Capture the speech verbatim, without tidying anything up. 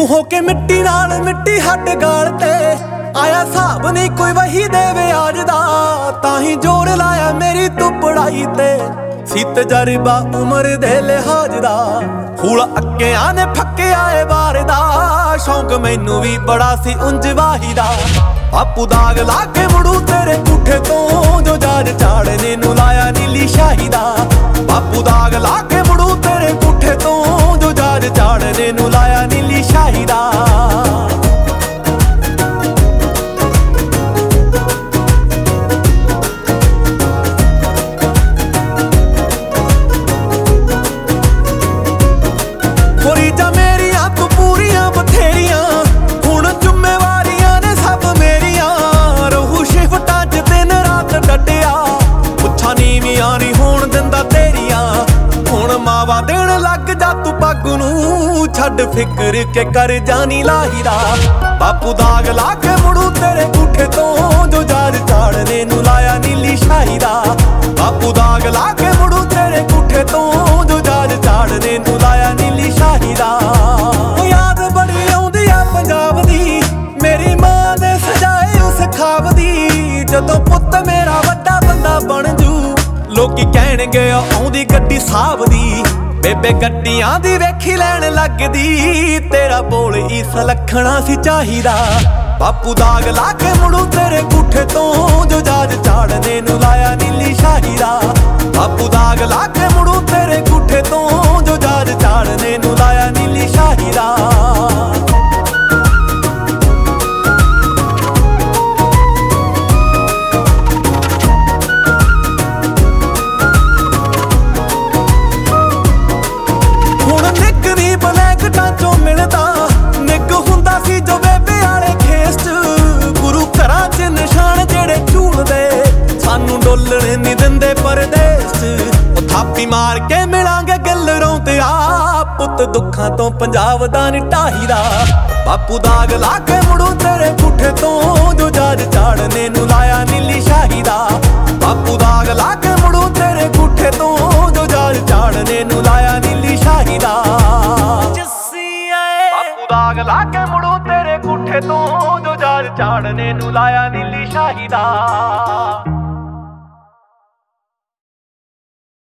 ਤੂੰ ਹੋ ਕੇ ਮਿੱਟੀ ਨਾਲ ਮਿੱਟੀ ਹੱਡ ਗਾਲ ਤੇ ਆਇਆ ਹਿਸਾਬ ਨਹੀਂ ਕੋਈ ਵਹੀ ਦੇਵੇ ਅੱਜ ਦਾ, ਤਾਂ ਹੀ ਜ਼ੋਰ ਲਾਇਆ ਮੇਰੀ ਤੂੰ ਪੜਾਈ ਤੇ ਸੀ ਤਜਰਬਾ ਉਮਰ ਦੇ ਲਿਹਾਜ਼ ਦਾ। ਫੂਲ ਅੱਕਿਆਂ ਨੇ ਫੱਕਿਆ ਏ ਬਾਰ ਦਾ, ਸ਼ੌਂਕ ਮੈਨੂੰ ਵੀ ਬੜਾ ਸੀ ਉਂਝ ਵਾਹੀ ਦਾ। ਬਾਪੂ ਦਾਗ ਲਾ ਕੇ ਮੁੜੂ ਤੇਰੇ ਪੁੱਠੇ ਤੋਂ, ਜੋ ਜਾਜ ਝਾੜਨੇ ਨੂੰ ਲਾਇਆ ਨੀਲੀ ਸ਼ਾਹੀ ਦਾ। ਬਾਪੂ ਦਾਗ ਲਾ ਕੇ ਮੁੜੂ ਤੇਰੇ ਪੁੱਠੇ ਤੋਂ, ਜੋ ਜਾਜ ਝਾੜਨੇ ਨੂੰ ਲਾਇਆ ਨੀਲੀ ਸ਼ਾਹੀ ਦਾ। ਮਾਵਾ ਦੇਣ ਲੱਗ ਜਾ ਤੂੰ ਪੱਗ ਨੂੰ, ਛੱਡ ਫਿਕਰ ਕੇ ਕਰ ਜਾਨੀ ਲਾਹੀਦਾ। ਬਾਪੂ ਦਾਗ ਲਾ ਕੇ ਮੁੜੂ ਤੇਰੇ ਪੁੱਠੇ ਤੋਂ, ਜੋ ਜਾਜ ਝਾੜਨੇ ਨੂੰ ਲਾਇਆ ਨੀਲੀ ਸ਼ਾਹੀ ਦਾ। ਬਾਪੂ ਦਾਗ ਲਾ ਕੇ ਮੁੜੂ ਤੇਰੇ ਪੁੱਠੇ ਤੋਂ, ਜੋ ਜਾਜ ਝਾੜਨੇ ਨੂੰ ਲਾਇਆ ਨੀਲੀ ਸ਼ਾਹੀ ਦਾ। ਯਾਦ ਬੜੀ ਆਉਂਦੀ ਆ ਪੰਜਾਬ ਦੀ, ਮੇਰੀ ਮਾਂ ਨੇ ਸਜਾਏ ਉਸ ਖਾਬ ਦੀ। ਜਦੋਂ ਪੁੱਤ ਮੇਰਾ ਵੱਡਾ ਬੰਦਾ ਬਣ ਜੂ, ਲੋਕੀ ਕਹਿਣਗੇ ਆਉਂਦੀ ਗੱਡੀ ਸਾਹਬ ਦੀ। ਬੇਬੇ ਗੱਡੀਆਂ ਦੀ ਵੇਖੀ ਲੈਣ ਲੱਗਦੀ, ਤੇਰਾ ਬੋਲ ਹੀ ਸਲੱਖਣਾ ਸੀ ਚਾਹੀਦਾ। ਬਾਪੂ ਦਾਗ ਲਾ ਕੇ ਮੁੜੂ ਤੇਰੇ ਪੁੱਠੇ ਤੋਂ, ਜੋ ਜਾਜ ਝਾੜਨੇ ਨੂੰ ਲਾਇਆ ਨੀਲੀ ਸ਼ਾਹੀ ਦਾ। ਬਾਪੂ ਦਾਗ ਲਾ ਕੇ ਮੁੜੂ ਤੇਰੇ ਪੁੱਠੇ ਤੋਂ, ਜੋ ਜਾਜ ਝਾੜਨੇ ਨੂੰ ਲਾਇਆ ਨੀਲੀ ਸ਼ਾਹੀ ਦਾ। ਡੋਲਣ ਨੀ ਦਿੰਦੇ ਪਰਦੇਸ ਚ, ਉਹ ਥਾਪੀ ਮਾਰ ਕੇ ਮਿਲਾਂਗੇ ਗੱਲਰੋਂ ਤੇ ਆ। ਪੁੱਤ ਦੁੱਖਾਂ ਤੋਂ ਪੰਜਾਬ ਦਾ ਨੀ ਢਾਹੀਦਾ। ਬਾਪੂ ਦਾਗ ਲਾ ਕੇ ਮੁੜੂ ਤੇਰੇ ਪੁੱਠੇ ਤੋਂ, ਜੋ ਜਾਜ ਝਾੜਨੇ ਨੂੰ ਲਾਇਆ ਨੀਲੀ ਸ਼ਾਹੀ ਦਾ। ਬਾਪੂ ਦਾਗ ਲਾ ਕੇ ਮੁੜੂ ਤੇਰੇ ਪੁੱਠੇ ਤੋਂ, ਜੋ ਜਾਜ ਝਾੜਨੇ ਨੂੰ ਲਾਇਆ ਨੀਲੀ ਸ਼ਾਹੀ ਦਾ। ਬਾਪੂ ਦਾਗ ਲਾ ਕੇ ਮੁੜੂ ਤੇਰੇ ਪੁੱਠੇ ਤੋਂ, ਜੋ ਜਾਜ ਝਾੜਨੇ ਨੂੰ ਲਾਇਆ ਨੀਲੀ ਸ਼ਾਹੀ ਦਾ।